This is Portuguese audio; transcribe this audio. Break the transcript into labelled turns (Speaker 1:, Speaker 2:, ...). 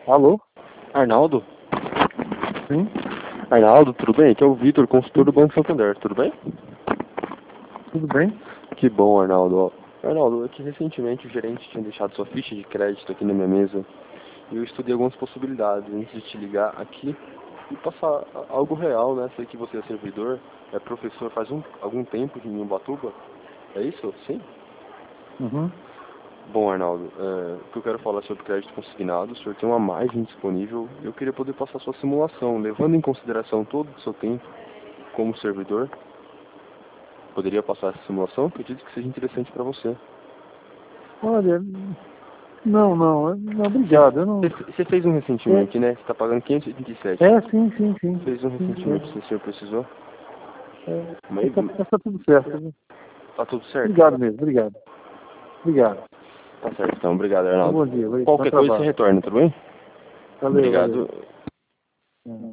Speaker 1: Alô?
Speaker 2: Arnaldo?
Speaker 1: Sim?
Speaker 2: Arnaldo, tudo bem? Aqui é o Vitor, consultor do Banco Santander, tudo bem?
Speaker 1: Tudo bem?
Speaker 2: Que bom, Arnaldo. Ó, Arnaldo, é que recentemente o gerente tinha deixado sua ficha de crédito aqui na minha mesa e eu estudei algumas possibilidades antes de te ligar aqui e passar algo real, né? Sei que você é servidor, é professor faz algum tempo em Ubatuba, é isso? Sim?
Speaker 1: Uhum.
Speaker 2: Bom, Arnaldo, o que eu quero falar sobre crédito consignado, o senhor tem uma margem disponível e eu queria poder passar sua simulação, levando em consideração todo o seu tempo como servidor. Poderia passar essa simulação? Acredito que seja interessante para você.
Speaker 1: Olha, não, obrigado. Eu não.
Speaker 2: Você fez um recentemente, né? Você está pagando 587.
Speaker 1: Sim.
Speaker 2: Fez um
Speaker 1: Sim,
Speaker 2: recentemente, se o senhor precisou. Mas
Speaker 1: tá tudo certo. Viu?
Speaker 2: tá tudo certo?
Speaker 1: Obrigado mesmo, obrigado. Obrigado.
Speaker 2: Tá certo, então. Obrigado,
Speaker 1: Um
Speaker 2: Arnaldo.
Speaker 1: bom dia, bom
Speaker 2: Qualquer coisa você
Speaker 1: trabalho.
Speaker 2: retorna, tudo bem?
Speaker 1: Valeu.
Speaker 2: Obrigado.
Speaker 1: É.